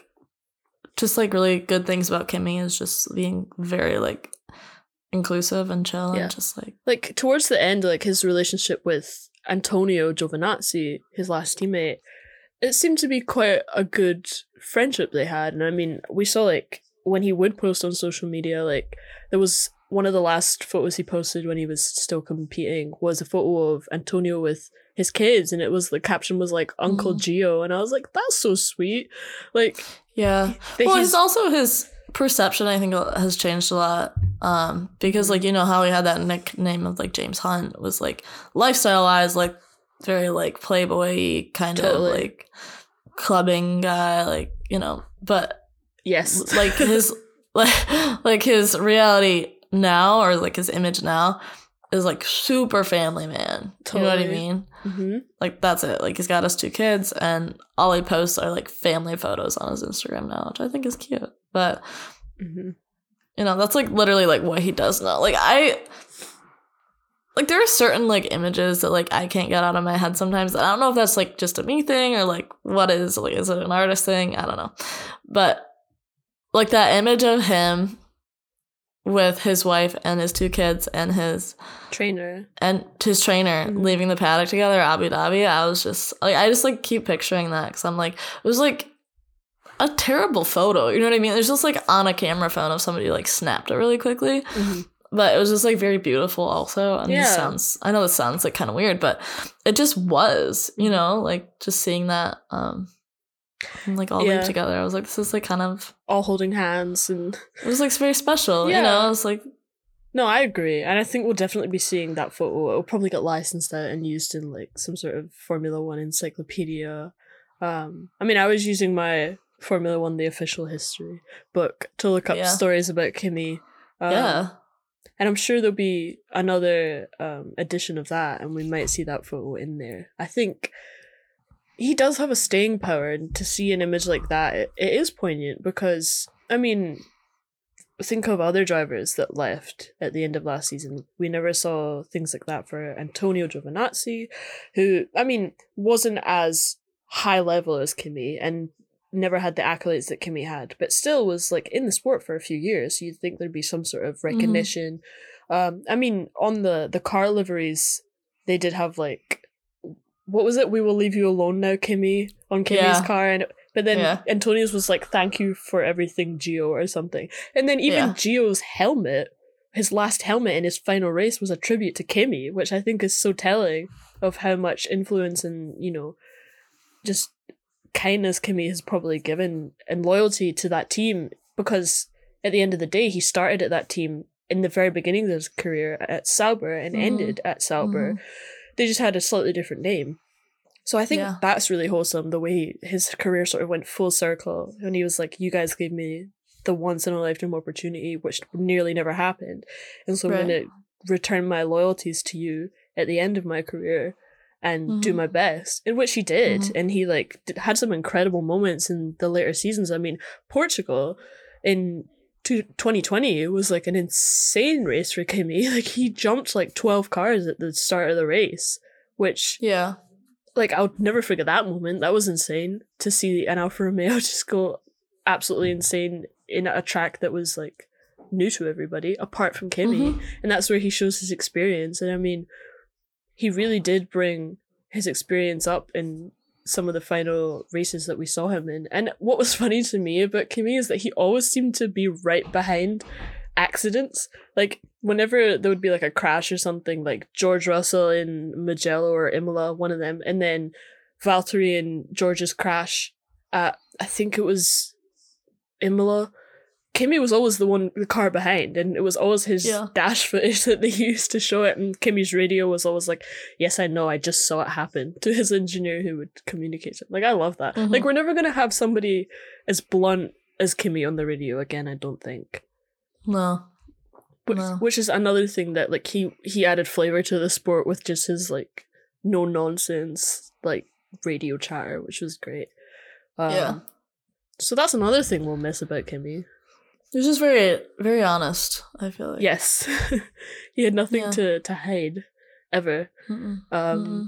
S1: just like really good things about Kimi is just being very like inclusive and chill
S2: Yeah.
S1: and just like
S2: like towards the end, like his relationship with Antonio Giovinazzi, his last teammate, it seemed to be quite a good friendship they had. And I mean, we saw like when he would post on social media, like there was one of the last photos he posted when he was still competing was a photo of Antonio with his kids, and it was the caption was like Uncle
S1: Mhm.
S2: Gio, and I was like, that's so sweet. Like,
S1: yeah.
S2: that
S1: Well,
S2: he's-
S1: he's also his perception I think has changed a lot. Um, because like you know how he had that nickname of like James Hunt was like lifestyle wise, like very like playboy kind
S2: Totally.
S1: of like clubbing guy, like you know, but
S2: yes,
S1: like his like like his reality now or like his image now is like super family man. You know what I
S2: Totally.
S1: mean?
S2: hmm
S1: Like that's it. Like he's got his two kids and all he posts are like family photos on his Instagram now, which I think is cute. But
S2: hmm
S1: you know, that's like literally like what he does now. Like I like there are certain like images that like I can't get out of my head sometimes. I don't know if that's like just a me thing or like what is like is it an artist thing? I don't know. But like that image of him with his wife and his two kids and his
S2: trainer.
S1: and his trainer
S2: Mhm.
S1: leaving the paddock together at Abu Dhabi, I was just like I just like keep picturing that because I'm like it was like a terrible photo. You know what I mean? There's just like on a camera phone of somebody like snapped it really quickly.
S2: Mhm.
S1: But it was just like very beautiful also. And
S2: Yeah.
S1: this sounds I know this sounds like kind of weird, but it just was, you know, like just seeing that. Um and like all
S2: Yeah.
S1: leave together. I was like, this is like kind of
S2: All holding hands and
S1: it was like very special.
S2: Yeah.
S1: You know, I was like,
S2: no, I agree, and I think we'll definitely be seeing that photo. It'll probably get licensed out and used in like some sort of Formula One encyclopedia. Um, I mean, I was using my Formula One: The Official History book to look up
S1: Yeah.
S2: stories about Kimi. Um,
S1: yeah,
S2: and I'm sure there'll be another um, edition of that, and we might see that photo in there. I think he does have a staying power, and to see an image like that, it, it is poignant because, I mean, think of other drivers that left at the end of last season. We never saw things like that for Antonio Giovinazzi, who, I mean, wasn't as high level as Kimi and never had the accolades that Kimi had, but still was like in the sport for a few years. So you'd think there'd be some sort of recognition. Mm-hmm. Um, I mean, on the, the car liveries, they did have like, what was it? We will leave you alone now, Kimi, on Kimi's
S1: Yeah.
S2: car. And But then
S1: Yeah.
S2: Antonio's was like, thank you for everything, Gio, or something. And then even
S1: Yeah.
S2: Gio's helmet, his last helmet in his final race was a tribute to Kimi, which I think is so telling of how much influence and, you know, just kindness Kimi has probably given and loyalty to that team, because at the end of the day, he started at that team in the very beginning of his career at Sauber and
S1: Mhm.
S2: ended at Sauber.
S1: Mhm.
S2: They just had a slightly different name. So I think
S1: Yeah.
S2: that's really wholesome, the way his career sort of went full circle. And he was like, you guys gave me the once in a lifetime opportunity, which nearly never happened. And so I'm
S1: Right.
S2: going to return my loyalties to you at the end of my career and do
S1: Mhm.
S2: my best, in which he did.
S1: Mhm.
S2: And he like did, had some incredible moments in the later seasons. I mean, Portugal in to twenty twenty was like an insane race for Kimi. Like he jumped like twelve cars at the start of the race, which
S1: Yeah.
S2: like I'll never forget that moment. That was insane to see an Alfa Romeo just go absolutely insane in a track that was like new to everybody apart from Kimi.
S1: Mhm.
S2: And that's where he shows his experience. And I mean, he really did bring his experience up in some of the final races that we saw him in. And what was funny to me about Kimi is that he always seemed to be right behind accidents. Like whenever there would be like a crash or something, like George Russell in Mugello or Imola, one of them, and then Valtteri and George's crash at, I think it was Imola, Kimi was always the one, the car behind, and it was always his
S1: Yeah.
S2: dash footage that they used to show it, and Kimi's radio was always like, yes, I know, I just saw it happen, to his engineer who would communicate it. Like, I love that.
S1: Mhm.
S2: Like, we're never going to have somebody as blunt as Kimi on the radio again, I don't think.
S1: No.
S2: Which,
S1: No.
S2: which is another thing that, like, he, he added flavor to the sport with just his, like, no-nonsense, like, radio chatter, which was great. Um,
S1: Yeah.
S2: So that's another thing we'll miss about Kimi.
S1: He was just very, very honest, I feel like.
S2: Yes. He had nothing
S1: Yeah.
S2: to, to hide, ever.
S1: Mm-mm.
S2: Um,
S1: Mm-mm.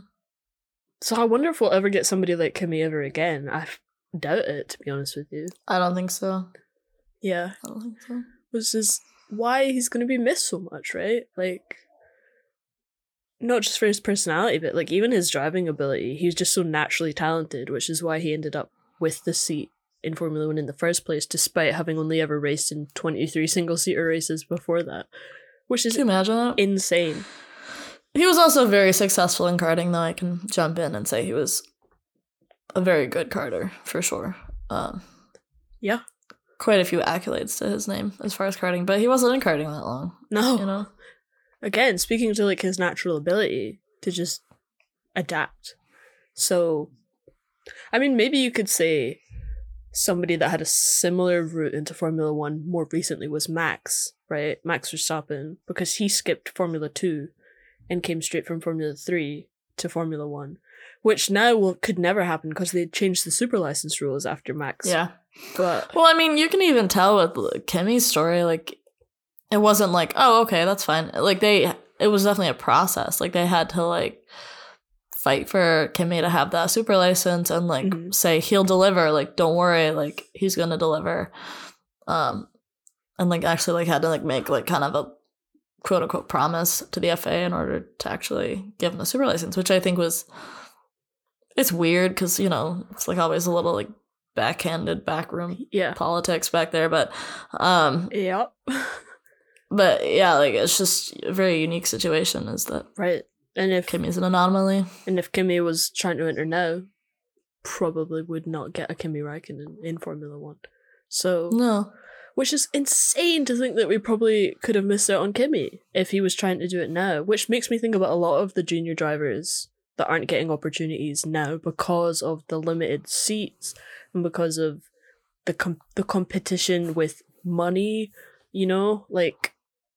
S2: So I wonder if we'll ever get somebody like Kimi ever again. I f- doubt it, to be honest with you.
S1: I don't think so.
S2: Yeah.
S1: I don't think so.
S2: Which is why he's going to be missed so much, right? Like, not just for his personality, but like even his driving ability. He's just so naturally talented, which is why he ended up with the seat in Formula One in the first place, despite having only ever raced in twenty-three single-seater races before that. Which is
S1: Can you imagine that?
S2: insane.
S1: He was also very successful in karting, though. I can jump in and say he was a very good karter, for sure. Um,
S2: Yeah.
S1: quite a few accolades to his name as far as karting, but he wasn't in karting that long,
S2: No.
S1: you know?
S2: Again, speaking to like his natural ability to just adapt. So, I mean, maybe you could say somebody that had a similar route into Formula One more recently was Max, right? Max Verstappen, because he skipped Formula Two and came straight from Formula Three to Formula One, which now will could never happen because they changed the super license rules after Max.
S1: Yeah.
S2: But
S1: Well, I mean, you can even tell with Kimi's story, like, it wasn't like, oh, okay, that's fine. Like, they, it was definitely a process. Like, they had to, like, fight for Kimi to have that super license and, like,
S2: Mhm.
S1: say he'll deliver. Like, don't worry, like, he's going to deliver. Um, and, like, actually, like, had to, like, make, like, kind of a quote-unquote promise to the F A in order to actually give him the super license, which I think was, it's weird because, you know, it's, like, always a little, like, backhanded backroom
S2: yeah.
S1: politics back there, but um
S2: Yeah.
S1: but yeah, like, it's just a very unique situation, is that
S2: Right. And if
S1: Kimi's an anomaly.
S2: and if Kimi was trying to enter now, probably would not get a Kimi Räikkönen in Formula One. So,
S1: No.
S2: which is insane to think that we probably could have missed out on Kimi if he was trying to do it now, which makes me think about a lot of the junior drivers that aren't getting opportunities now because of the limited seats and because of the com- the competition with money, you know, like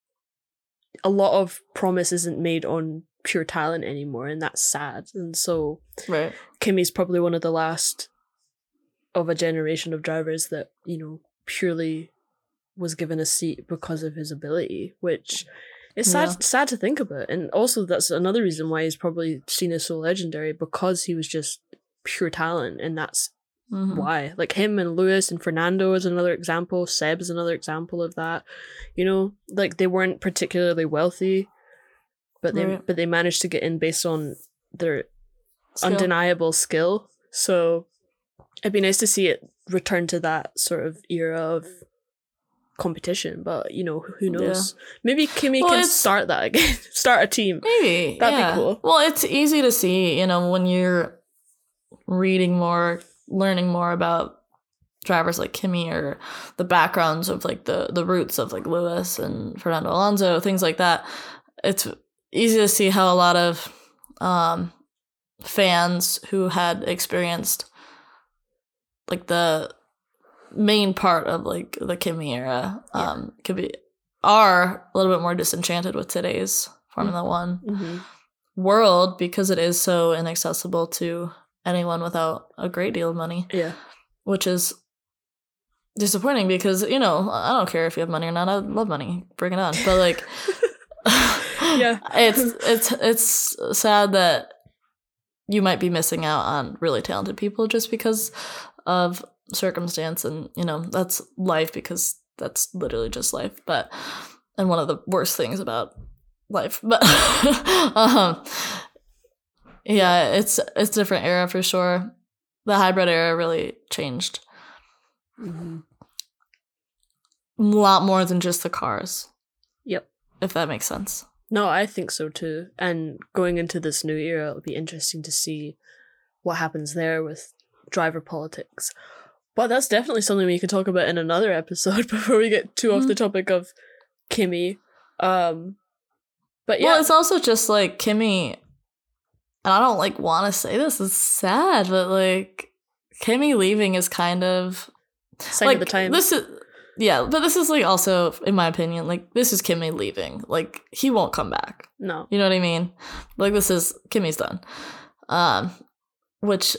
S2: a lot of promise isn't made on pure talent anymore, and that's sad. And so
S1: Right.
S2: Kimi's probably one of the last of a generation of drivers that, you know, purely was given a seat because of his ability, which is sad
S1: Yeah.
S2: sad to think about. And also that's another reason why he's probably seen as so legendary, because he was just pure talent, and that's
S1: Mhm.
S2: why. Like him and Lewis and Fernando is another example, Seb is another example of that. You know, like they weren't particularly wealthy, but they
S1: Right.
S2: but they managed to get in based on their
S1: Skill.
S2: undeniable skill. So it'd be nice to see it return to that sort of era of competition, but you know, who knows? Maybe Kimi
S1: Well,
S2: can
S1: it's-
S2: start that again. Start a team.
S1: Maybe.
S2: That'd be
S1: yeah.
S2: cool.
S1: Well, it's easy to see, you know, when you're reading more, learning more about drivers like Kimi or the backgrounds of like the, the roots of like Lewis and Fernando Alonso, things like that. It's easy to see how a lot of um, fans who had experienced like the main part of like the Kimi era um, could be are a little bit more disenchanted with today's Formula One
S2: Mm-hmm.
S1: world because it is so inaccessible to anyone without a great deal of money,
S2: Yeah.
S1: which is disappointing because, you know, I don't care if you have money or not. I love money. Bring it on. But like,
S2: Yeah.
S1: it's it's it's sad that you might be missing out on really talented people just because of circumstance, and you know that's life, because that's literally just life. But and one of the worst things about life. But um, yeah, it's it's a different era for sure. The hybrid era really changed
S2: Mm-hmm.
S1: a lot more than just the cars.
S2: Yep.
S1: If that makes sense.
S2: No, I think so too. And going into this new era, it'll be interesting to see what happens there with driver politics. But that's definitely something we can talk about in another episode before we get too off the topic of Kimi. Um, but yeah,
S1: Well, it's also just like Kimi, and I don't like want to say this, it's sad, but like Kimi leaving is kind of
S2: sign
S1: like
S2: of the times.
S1: this is yeah, but this is like also, in my opinion, like this is Kimi leaving. Like he won't come back.
S2: No.
S1: You know what I mean? Like this is Kimi's done. Um, which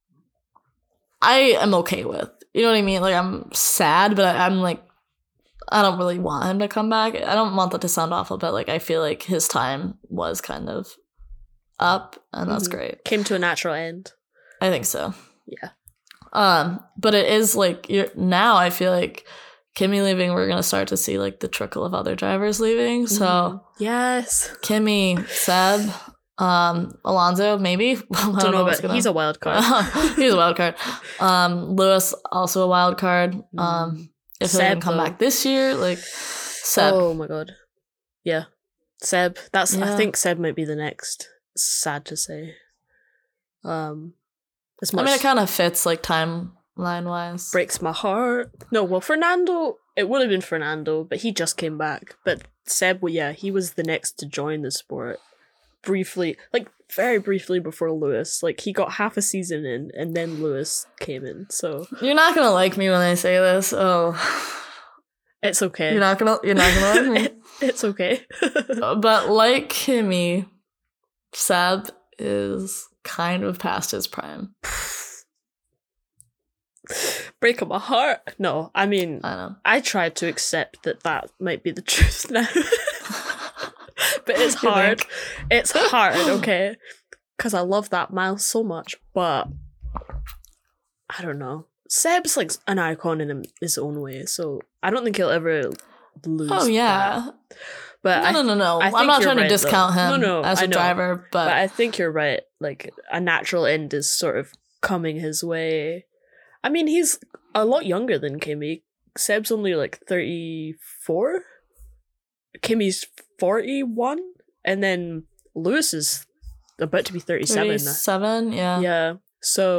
S1: I am okay with. You know what I mean? Like I'm sad, but I, I'm like I don't really want him to come back. I don't want that to sound awful, but like I feel like his time was kind of up, and that's
S2: Mhm.
S1: great.
S2: Came to a natural end.
S1: I think so.
S2: Yeah.
S1: Um, but it is like you're now. I feel like Kimi leaving, we're gonna start to see like the trickle of other drivers leaving. So
S2: Mhm. Yes.
S1: Kimi, Seb, um, Alonso, maybe. I don't,
S2: Don't know,
S1: what's
S2: but
S1: gonna-
S2: he's a wild card.
S1: he's a wild card. Um, Lewis also a wild card. Um, if he
S2: Seb,
S1: didn't come
S2: though.
S1: back this year, like Seb.
S2: Oh my god. Yeah. Seb. That's I
S1: Yeah.
S2: think Seb might be the next. Sad to say. Um as
S1: I
S2: much
S1: mean, it kind of fits like timeline wise.
S2: breaks my heart. No, well Fernando, it would have been Fernando, but he just came back. But Seb, well, yeah, he was the next to join the sport. Briefly, like very briefly before Lewis. Like he got half a season in and then Lewis came in. So
S1: You're not gonna like me when I say this. Oh,
S2: it's okay.
S1: you're not gonna. You're not gonna like me.
S2: It- it's okay.
S1: But like Kimi, Seb is kind of past his prime.
S2: Breaking my heart. No, I mean,
S1: I know.
S2: I tried to accept that that might be the truth now. But it's
S1: You
S2: hard.
S1: think?
S2: It's hard, okay? Because I love that man so much, but I don't know. Seb's like an icon in his own way, so I don't think he'll ever lose.
S1: Oh yeah.
S2: that. But
S1: no,
S2: I,
S1: no, no, no.
S2: I
S1: I'm
S2: think
S1: not
S2: you're
S1: trying to
S2: right,
S1: discount
S2: though.
S1: him
S2: No, no,
S1: as
S2: I
S1: a
S2: know.
S1: driver, but,
S2: but I think you're right. Like a natural end is sort of coming his way. I mean, he's a lot younger than Kimi. Seb's only like thirty-four. Kimi's forty-one, and then Lewis is about to be thirty-seven.
S1: thirty-seven, yeah.
S2: Yeah. So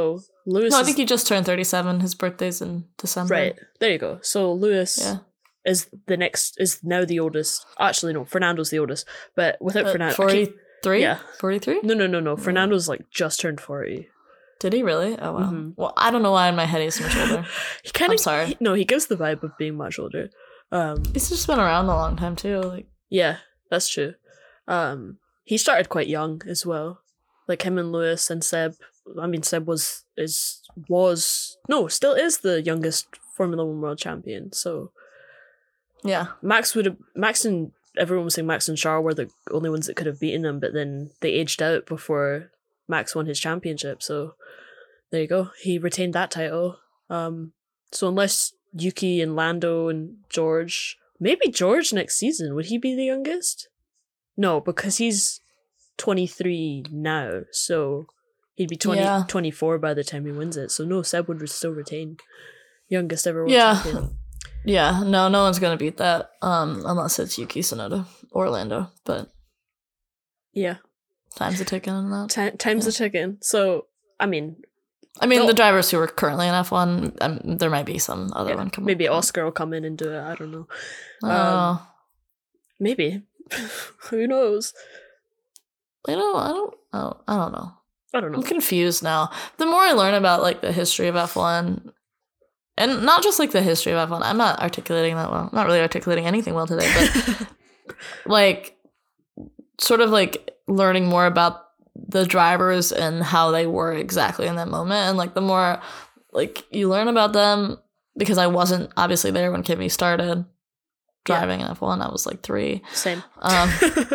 S2: Lewis.
S1: No, I
S2: is-
S1: think he just turned thirty-seven. His birthday's in December.
S2: Right. There you go. So Lewis
S1: Yeah.
S2: is the next is now the oldest. Actually, no, Fernando's the oldest. But without
S1: Uh,
S2: Fernando, I keep-
S1: forty-three?
S2: Yeah.
S1: forty-three?
S2: no, no, no, no. Fernando's like just turned forty.
S1: Did he really? Oh, wow.
S2: Mhm.
S1: Well, I don't know why in my head he's so much older.
S2: He kind
S1: I'm
S2: of
S1: sorry.
S2: he- no, he gives the vibe of being much older. Um,
S1: He's just been around a long time, too. Like,
S2: yeah, that's true. Um, he started quite young as well. Like him and Lewis and Seb. I mean, Seb was is was no, still is the youngest Formula One world champion. So
S1: yeah.
S2: Max would have Max and everyone was saying Max and Charles were the only ones that could have beaten him, but then they aged out before Max won his championship. So there you go. He retained that title. Um, so unless Yuki and Lando and George, maybe George next season, would he be the youngest? No, because he's twenty-three now, so he'd be twenty,
S1: Yeah.
S2: twenty-four by the time he wins it. So no, Seb would still retain youngest ever world
S1: Yeah.
S2: champion.
S1: Yeah, no, no one's gonna beat that, um, unless it's Yuki Tsunoda or Lando. But
S2: Yeah,
S1: time's a ticking on that.
S2: Ti time's a ticking. So I mean,
S1: I mean,
S2: No.
S1: the drivers who are currently in F one, um, there might be some other
S2: yeah,
S1: one coming.
S2: maybe Oscar will come in and do it. I don't know.
S1: Oh,
S2: um, Maybe. Who knows?
S1: you know, I don't. Oh, I don't know.
S2: I don't know.
S1: I'm confused now. The more I learn about like the history of F one, and not just like the history of F one, I'm not articulating that well. I'm not really articulating anything well today, but like sort of like learning more about the drivers and how they were exactly in that moment, and like the more like you learn about them, because I wasn't obviously there when Kimmy started driving in F one. I was like three.
S2: Same.
S1: Um,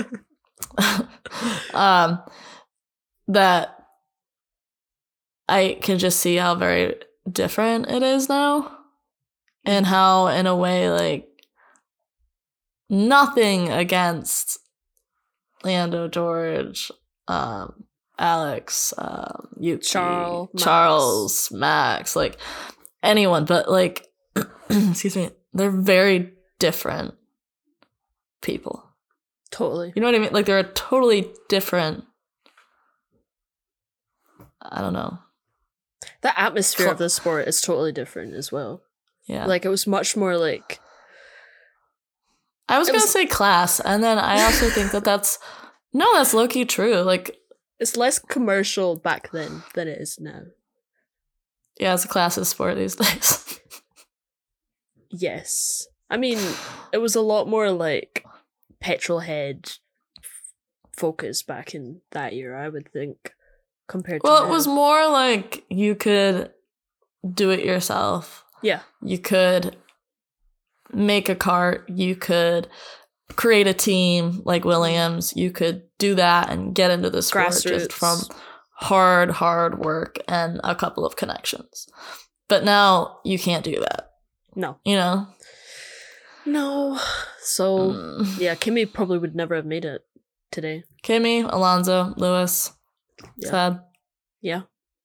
S1: um, that I can just see how very different it is now, and how, in a way, like nothing against Lando, George, um, Alex, um, Yuki,
S2: Charles, Max.
S1: Charles, Max, like anyone, but like, excuse me, they're very different people.
S2: Totally.
S1: You know what I mean? Like they're a totally different. I don't know.
S2: The atmosphere
S1: Cl-
S2: of the sport is totally different as well.
S1: Yeah.
S2: Like it was much more like
S1: I was
S2: it
S1: gonna
S2: was-
S1: say class, and then I also think that that's no, that's low key true. Like,
S2: it's less commercial back then than it is now.
S1: yeah, it's a classist sport these days.
S2: Yes. I mean, it was a lot more like petrol head f- focus back in that year, I would think, compared to
S1: Well, it
S2: now.
S1: was more like you could do it yourself.
S2: Yeah.
S1: You could make a cart. You could create a team like Williams. You could do that and get into the sport
S2: Grassroots.
S1: just from hard, hard work and a couple of connections. But now you can't do that,
S2: No.
S1: you know?
S2: No. So,
S1: Mm.
S2: yeah, Kimmy probably would never have made it today.
S1: Kimmy, Alonso, Lewis,
S2: Yeah.
S1: sad.
S2: Yeah.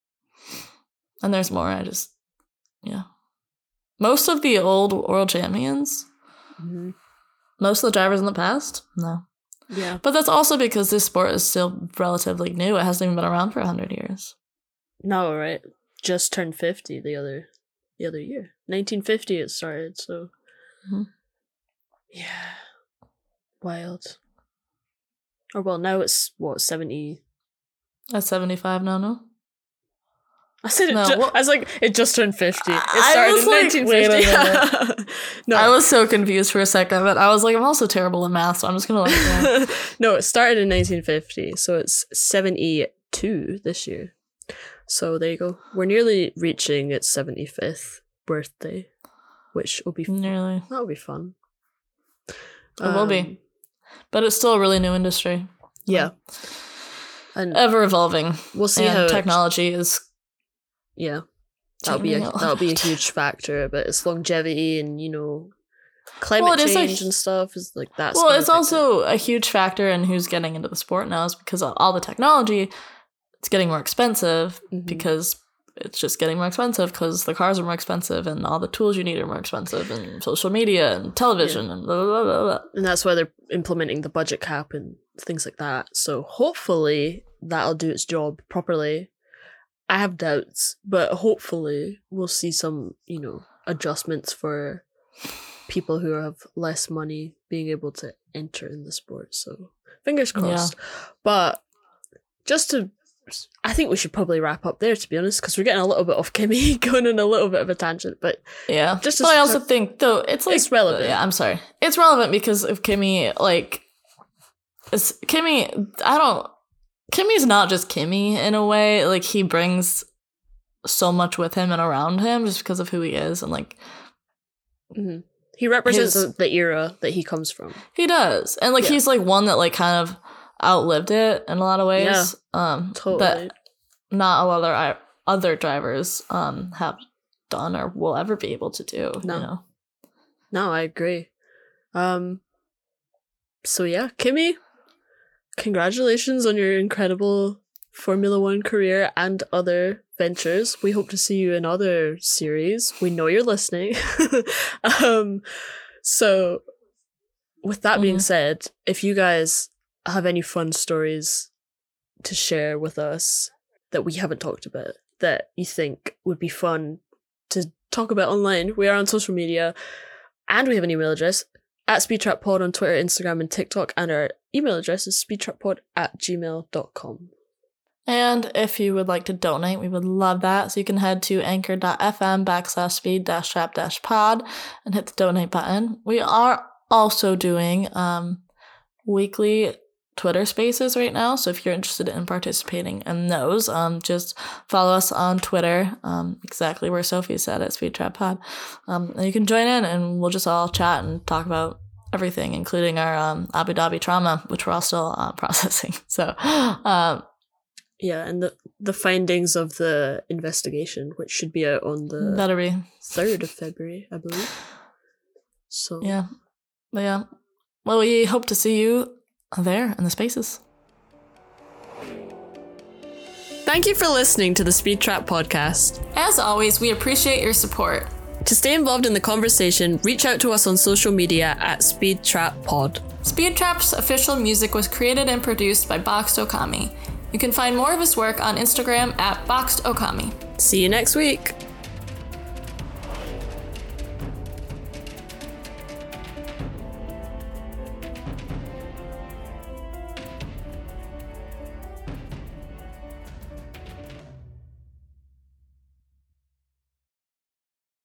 S1: And there's more. I just, yeah. Most of the old world champions,
S2: hmm
S1: most of the drivers in the past, no.
S2: Yeah.
S1: But that's also because this sport is still relatively new. It hasn't even been around for one hundred years.
S2: No, right. Just turned fifty the other the other year. nineteen fifty it started, so
S1: Mhm.
S2: yeah. Wild. Or well, now it's what, seventy.
S1: That's seventy-five now, no?
S2: I said it
S1: No,
S2: ju-
S1: what-
S2: I was like, it just turned fifty. It
S1: I
S2: started
S1: was
S2: in
S1: like,
S2: nineteen
S1: wait a
S2: fifty. no.
S1: I was so confused for a second, but I was like, I'm also terrible in math, so I'm just going to let it go.
S2: No, it started in nineteen fifty, so it's seventy-two this year. So there you go. We're nearly reaching its seventy-fifth birthday, which will be
S1: Nearly.
S2: that'll be fun.
S1: It will be.
S2: Um,
S1: But it's still a really new industry.
S2: Yeah. And
S1: Ever evolving.
S2: we'll see
S1: and
S2: how it-
S1: technology is
S2: yeah. That'll be a
S1: changing a
S2: that'll be a
S1: lot.
S2: huge factor, but it's longevity and, you know, climate
S1: Well, it is a-
S2: change and stuff is like that's
S1: Well,
S2: gonna
S1: it's
S2: affect
S1: also a huge factor in who's getting into the sport now, is because of all the technology, it's getting more expensive
S2: it. Mhm.
S1: because it's just getting more expensive because the cars are more expensive and all the tools you need are more expensive and social media and television and blah, blah, blah, blah.
S2: And that's why they're implementing the budget cap and things like that. So hopefully that'll do its job properly. I have doubts, but hopefully we'll see some, you know, adjustments for people who have less money being able to enter in the sport. So fingers crossed. Yeah. But just to, I think we should probably wrap up there, to be honest, because we're getting a little bit off Kimmy, going on a little bit of a tangent. But
S1: yeah, just but I also start, think though it's like
S2: it's relevant.
S1: Yeah, I'm sorry, it's relevant because of Kimmy. Like, it's Kimmy. I don't. Kimmy's not just Kimmy in a way. Like, he brings so much with him and around him just because of who he is, and like
S2: mm-hmm. he represents his, the era that he comes from.
S1: He does, and like yeah. he's like one that like kind of outlived it in a lot of ways.
S2: Yeah,
S1: um,
S2: totally.
S1: That not a lot of other other drivers um have done or will ever be able to do.
S2: No,
S1: you know?
S2: No, I agree. Um. So yeah, Kimmy, congratulations on your incredible Formula One career and other ventures. We hope to see you in other series. We know you're listening. um, so with that mm-hmm. being said, if you guys have any fun stories to share with us that we haven't talked about, that you think would be fun to talk about online, we are on social media and we have an email address at SpeedTrapPod on Twitter, Instagram, and TikTok, and our email address is speedtrappod at gmail dot com.
S1: And if you would like to donate, we would love that. So you can head to anchor.fm backslash speed dash trap dash pod and hit the donate button. We are also doing um, weekly Twitter spaces right now. So if you're interested in participating in those, um, just follow us on Twitter, um, exactly where Sophie said at SpeedTrapPod. Um, and you can join in and we'll just all chat and talk about everything, including our um, Abu Dhabi trauma, which we're all still uh, processing. So, um,
S2: yeah, and the, the findings of the investigation, which should be out on the
S1: that'll be
S2: third of February, I believe. So
S1: yeah, but yeah. Well, we hope to see you there in the spaces.
S2: Thank you for listening to the Speed Trap podcast.
S1: As always, we appreciate your support.
S2: To stay involved in the conversation, reach out to us on social media at SpeedTrapPod.
S1: Speed Trap's official music was created and produced by Boxed Okami. You can find more of his work on Instagram at Boxed Okami.
S2: See you next week.